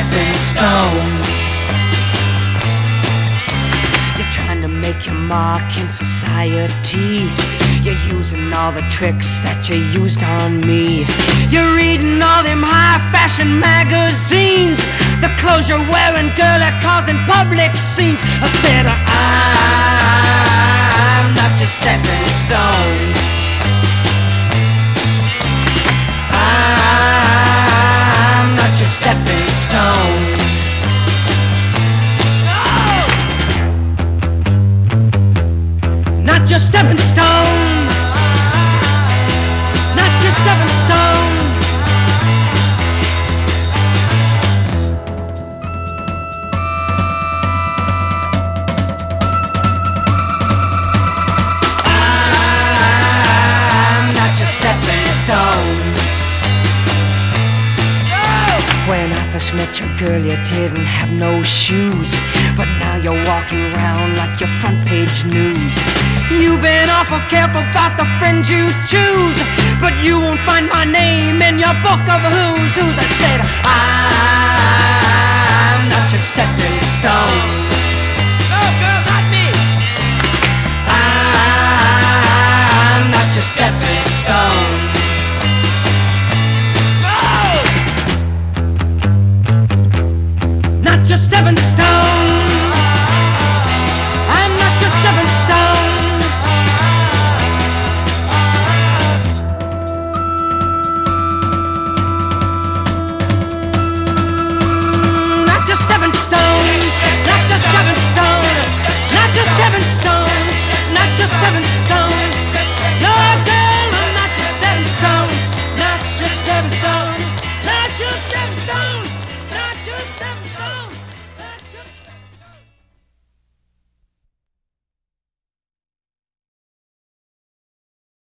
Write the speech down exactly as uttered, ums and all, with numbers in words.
stepping stone. You're trying to make your mark in society. You're using all the tricks that you used on me. You're reading all them high fashion magazines. The clothes you're wearing, girl, are causing public scenes. I said I'm not your stepping stone. I'm not your stepping stone. Not your stepping stone. Not your stepping stone. I'm not your stepping stone. When I first met you, girl, you didn't have no shoes, but now you're walking around like your front page news. You've been awful careful about the friends you choose, but you won't find my name in your book of who's who's. I said I